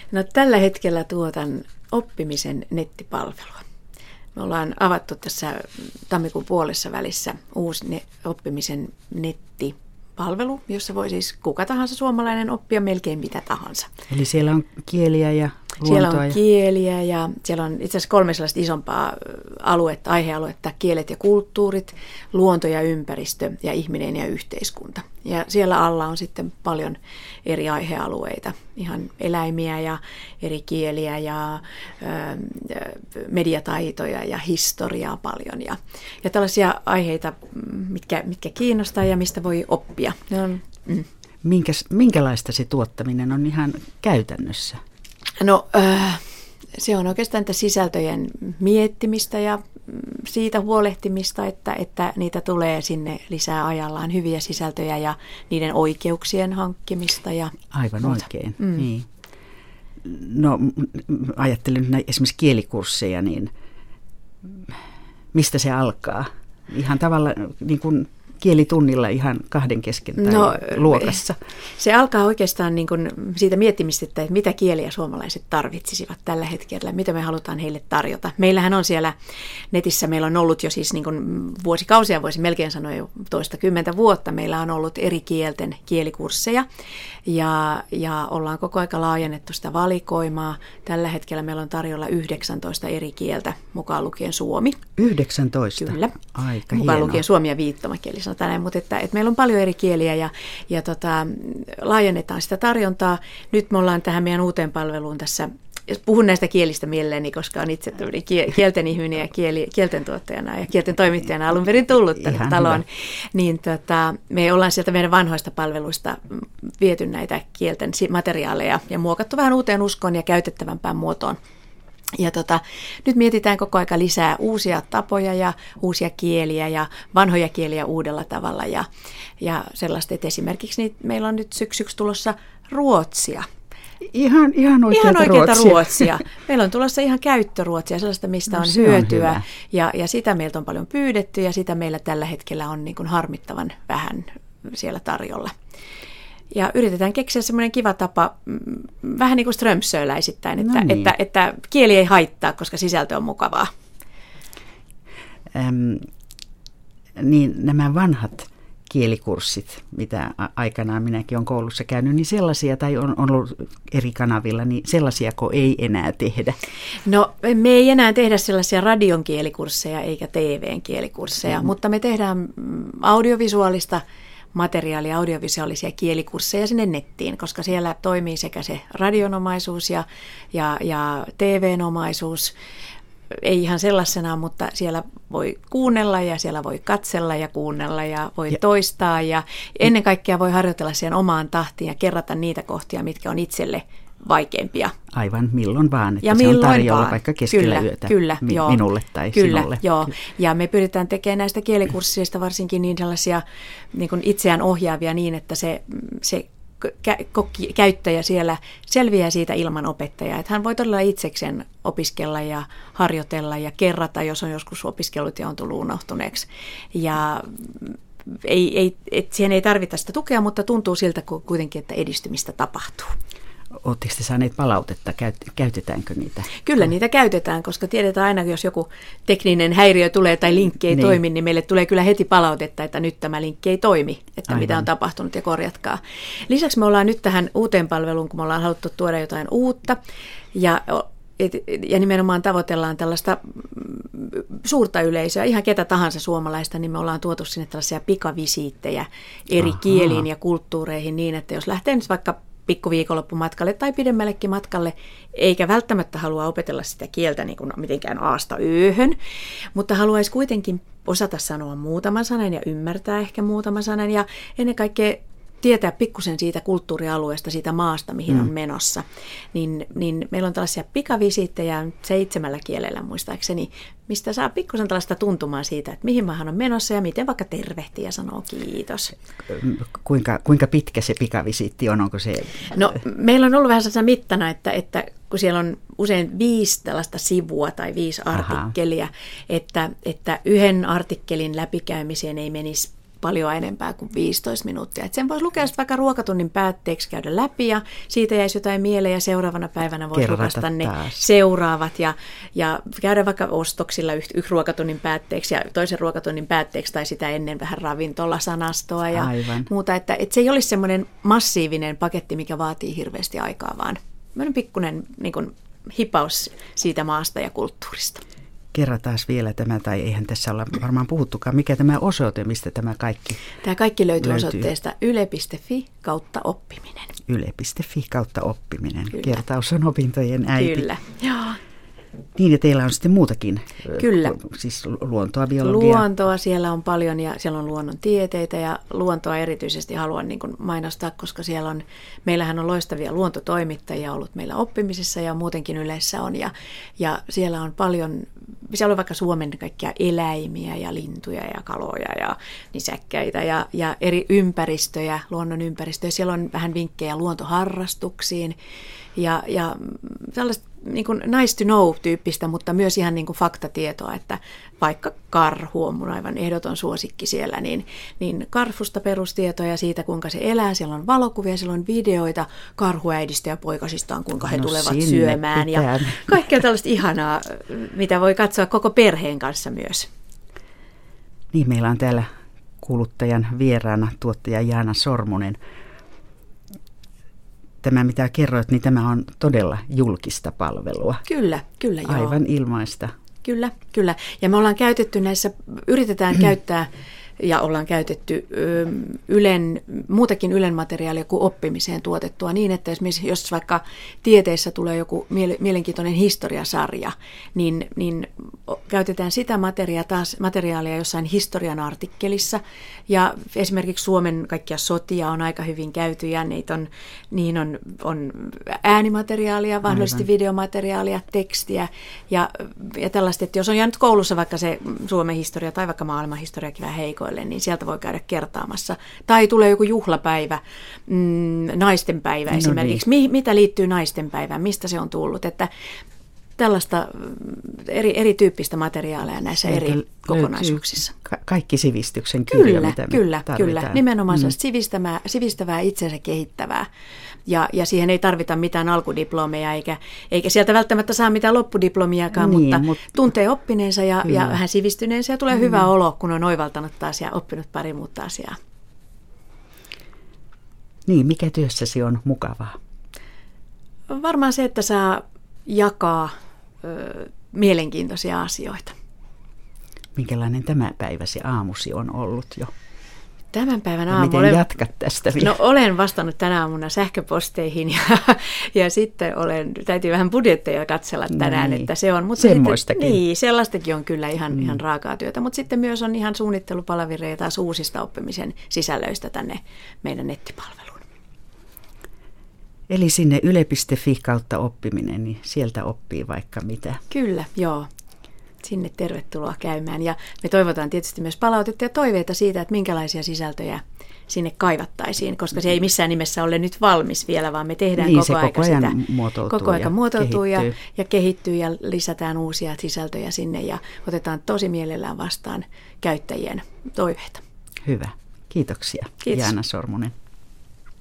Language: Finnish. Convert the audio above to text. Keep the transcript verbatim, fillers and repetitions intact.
No, tällä hetkellä tuotan oppimisen nettipalvelua. Me ollaan avattu tässä tammikuun puolessa välissä uusi ne, oppimisen nettipalvelu, jossa voi siis kuka tahansa suomalainen oppia melkein mitä tahansa. Eli siellä on kieliä ja luontoa. Siellä on ja... kieliä ja siellä on itse asiassa kolme sellaista isompaa aluetta, aihealuetta, kielet ja kulttuurit, luonto ja ympäristö ja ihminen ja yhteiskunta. Ja siellä alla on sitten paljon eri aihealueita, ihan eläimiä ja eri kieliä ja ö, mediataitoja ja historiaa paljon. Ja, ja tällaisia aiheita, mitkä, mitkä kiinnostaa ja mistä voi oppia. Ne on, mm. Minkäs, minkälaista se tuottaminen on ihan käytännössä? No äh, se on oikeastaan että sisältöjen miettimistä ja siitä huolehtimista, että, että niitä tulee sinne lisää ajallaan, hyviä sisältöjä ja niiden oikeuksien hankkimista. Ja aivan muuta. Oikein, mm. niin. No ajattelen näin, esimerkiksi kielikursseja, niin mistä se alkaa? Ihan tavallaan niin kuin kielitunnilla ihan kahden kesken tai no, luokassa. Se alkaa oikeastaan niin kuin siitä miettimistä, että mitä kieliä suomalaiset tarvitsisivat tällä hetkellä, mitä me halutaan heille tarjota. Meillähän on siellä netissä, meillä on ollut jo siis niin kuin vuosikausia, voisi melkein sanoa jo toista kymmentä vuotta, meillä on ollut eri kielten kielikursseja ja, ja ollaan koko aika laajennettu sitä valikoimaa. Tällä hetkellä meillä on tarjolla yhdeksäntoista eri kieltä, mukaan lukien suomi. yhdeksäntoista? Kyllä. Aika mukaan hienoa. lukien suomi ja viittomakieli. Näin, mutta että, että meillä on paljon eri kieliä ja, ja tota, laajennetaan sitä tarjontaa. Nyt me ollaan tähän meidän uuteen palveluun tässä, puhun näistä kielistä mielelläni, koska on itse kielten ihminen ja kieli, kielten tuottajana ja kielten toimittajana alun perin tullut tänne ihan taloon. Hyvä. Niin tota, me ollaan sieltä meidän vanhoista palveluista viety näitä kielten materiaaleja ja muokattu vähän uuteen uskoon ja käytettävämpään muotoon. Ja tota, nyt mietitään koko aika lisää uusia tapoja ja uusia kieliä ja vanhoja kieliä uudella tavalla. Ja, ja sellaista, että esimerkiksi niin meillä on nyt syksyksi tulossa ruotsia. Ihan, ihan oikeata, ihan oikeata ruotsia. ruotsia. Meillä on tulossa ihan käyttöruotsia, sellaista, mistä no, on hyötyä. On ja, ja sitä meiltä on paljon pyydetty ja sitä meillä tällä hetkellä on niin kuin harmittavan vähän siellä tarjolla. Ja yritetään keksiä semmoinen kiva tapa, vähän niin kuin Strömsöläisittäin, että, no niin. että, että kieli ei haittaa, koska sisältö on mukavaa. Äm, niin nämä vanhat kielikurssit, mitä aikanaan minäkin olen koulussa käynyt, niin sellaisia, tai on, on ollut eri kanavilla, niin sellaisiako ei enää tehdä? No me ei enää tehdä sellaisia radion kielikursseja eikä T V:n kielikursseja, mm. mutta me tehdään audiovisuaalista materiaalia, audiovisuaalisia kielikursseja sinne nettiin, koska siellä toimii sekä se radionomaisuus ja, ja, ja T V-nomaisuus. Ei ihan sellaisena, mutta siellä voi kuunnella ja siellä voi katsella ja kuunnella ja voi ja, toistaa. Ja ennen kaikkea voi harjoitella siihen omaan tahtiin ja kerrata niitä kohtia, mitkä on itselle vaikeimpia. Aivan milloin vaan, että ja se on tarjolla vaan. Vaikka keskellä kyllä, yötä kyllä, mi- joo. minulle tai kyllä, sinulle. Joo. Ja me pyritään tekemään näistä kielikursseista varsinkin niin sellaisia niin kuin itseään ohjaavia niin, että se, se kä- käyttäjä siellä selviää siitä ilman opettajaa. Että hän voi todella itsekseen opiskella ja harjoitella ja kerrata, jos on joskus opiskellut ja on tullut unohtuneeksi. Ja ei, ei, et siihen ei tarvita sitä tukea, mutta tuntuu siltä kuitenkin, että edistymistä tapahtuu. Oletteko te saaneet palautetta? Käytetäänkö niitä? Kyllä niitä käytetään, koska tiedetään aina, jos joku tekninen häiriö tulee tai linkki ei niin. toimi, niin meille tulee kyllä heti palautetta, että nyt tämä linkki ei toimi, että Aivan. mitä on tapahtunut ja korjatkaa. Lisäksi me ollaan nyt tähän uuteen palveluun, kun me ollaan haluttu tuoda jotain uutta ja ja nimenomaan tavoitellaan tällaista suurta yleisöä, ihan ketä tahansa suomalaista, niin me ollaan tuotu sinne tällaisia pikavisiittejä eri Ahaa. kieliin ja kulttuureihin niin, että jos lähtee nyt vaikka pikkuviikonloppumatkalle tai pidemmällekin matkalle, eikä välttämättä halua opetella sitä kieltä niin kuin mitenkään aasta yöhön, mutta haluaisi kuitenkin osata sanoa muutaman sanan ja ymmärtää ehkä muutaman sanan ja ennen kaikkea tietää pikkusen siitä kulttuurialueesta, siitä maasta, mihin mm. on menossa, niin, niin meillä on tällaisia pikavisiittejä seitsemällä kielellä muistaakseni, mistä saa pikkusen tällaista tuntumaa siitä, että mihin maahan on menossa ja miten vaikka tervehtii ja sanoo kiitos. Kuinka, kuinka pitkä se pikavisiitti on? Onko se... No, meillä on ollut vähän sellaisena mittana, että, että kun siellä on usein viisi tällaista sivua tai viisi artikkelia, että, että yhden artikkelin läpikäymiseen ei menisi paljon enempää kuin viisitoista minuuttia. Et sen voisi lukea vaikka ruokatunnin päätteeksi käydä läpi ja siitä jäisi jotain mieleen ja seuraavana päivänä voisi lukasta ne seuraavat ja, ja käydä vaikka ostoksilla yksi ruokatunnin päätteeksi ja toisen ruokatunnin päätteeksi tai sitä ennen vähän ravintolasanastoa ja Aivan. muuta. Että, että se ei olisi semmoinen massiivinen paketti, mikä vaatii hirveästi aikaa, vaan pikkuinen niin kuin hipaus siitä maasta ja kulttuurista. Kerrataan vielä tämä, tai eihän tässä olla varmaan puhuttukaan, mikä tämä osoite, mistä tämä kaikki Tämä kaikki löytyy, löytyy. osoitteesta yle piste fi kautta oppiminen. yle piste fi kautta oppiminen. Kyllä. Kertaus on opintojen äiti. Kyllä, joo. Niin, ja teillä on sitten muutakin, Kyllä. siis luontoa, biologiaa. Luontoa siellä on paljon ja siellä on luonnontieteitä ja luontoa erityisesti haluan niin kuin mainostaa, koska siellä on, meillähän on loistavia luontotoimittajia ollut meillä oppimisessa ja muutenkin Ylessä on ja, ja siellä on paljon, siellä on vaikka Suomen kaikkia eläimiä ja lintuja ja kaloja ja nisäkkäitä ja, ja eri ympäristöjä, luonnon ympäristöjä. Siellä on vähän vinkkejä luontoharrastuksiin ja, ja tällaista niin kuin nice to know-tyyppistä, mutta myös ihan niin kuin faktatietoa, että vaikka karhu on mun aivan ehdoton suosikki siellä, niin, niin karhusta perustietoja siitä, kuinka se elää. Siellä on valokuvia, siellä on videoita karhuäidistä ja poikasistaan, kuinka he no tulevat syömään. Pitää. Ja kaikkea tällaista ihanaa, mitä voi katsoa koko perheen kanssa myös. Niin, meillä on täällä kuuluttajan vieraana tuottaja Jaana Sormunen. Tämä, mitä kerroit, niin tämä on todella julkista palvelua. Kyllä, kyllä joo. Aivan ilmaista. Kyllä, kyllä. Ja me ollaan käytetty näissä, yritetään käyttää ja ollaan käytetty Ylen, muutakin Ylen materiaalia kuin oppimiseen tuotettua niin, että esimerkiksi jos vaikka tieteessä tulee joku mielenkiintoinen historiasarja, niin, niin käytetään sitä materiaalia, taas materiaalia jossain historian artikkelissa. Ja esimerkiksi Suomen kaikkia sotia on aika hyvin käyty ja niitä on, niihin on, on äänimateriaalia, mahdollisesti Aivan. videomateriaalia, tekstiä ja, ja tällaista, että jos on jäänyt koulussa vaikka se Suomen historia tai vaikka maailman historiakin vähän heikoille, niin sieltä voi käydä kertaamassa. Tai tulee joku juhlapäivä, mm, naistenpäivä no esimerkiksi. Niin. Mi, mitä liittyy naistenpäivään, mistä se on tullut, että tällaista eri, erityyppistä materiaalia näissä Sieltä eri kokonaisuuksissa. Ka- kaikki sivistyksen kirjo, kyllä, mitä me Kyllä, tarvitaan. kyllä. Nimenomaan mm. sivistävää, sivistävää itsensä kehittävää. Ja, ja siihen ei tarvita mitään alkudiplomeja, eikä, eikä sieltä välttämättä saa mitään loppudiplomiakaan, niin, mutta, mutta tuntee oppineensa ja, ja vähän sivistyneensä ja tulee mm. hyvä olo, kun on oivaltanut taas ja oppinut pari muuta asiaa. Niin, mikä työssäsi on mukavaa? Varmaan se, että saa jakaa ö, mielenkiintoisia asioita. Minkälainen tämä päiväsi aamusi on ollut jo? Tämän päivän ja aamu. Miten olen, jatkat tästä vielä? No olen vastannut tänä aamuna sähköposteihin ja, ja sitten olen, täytyy vähän budjetteja katsella tänään, no niin. että se on. Mutta semmoistakin. Sitten, niin, sellaistakin on kyllä ihan, mm. ihan raakaa työtä, mutta sitten myös on ihan suunnittelupalavireja taas uusista oppimisen sisällöistä tänne meidän nettipalveluun. Eli sinne yle piste fi kautta oppiminen, niin sieltä oppii vaikka mitä. Kyllä, joo. Sinne tervetuloa käymään. Ja me toivotaan tietysti myös palautetta ja toiveita siitä, että minkälaisia sisältöjä sinne kaivattaisiin, koska se ei missään nimessä ole nyt valmis vielä, vaan me tehdään niin, koko ajan koko sitä. Muotoutuu koko ajan muotoutuu ja, kehittyy. ja kehittyy ja lisätään uusia sisältöjä sinne ja otetaan tosi mielellään vastaan käyttäjien toiveita. Hyvä. Kiitoksia, Kiitos. Jaana Sormunen.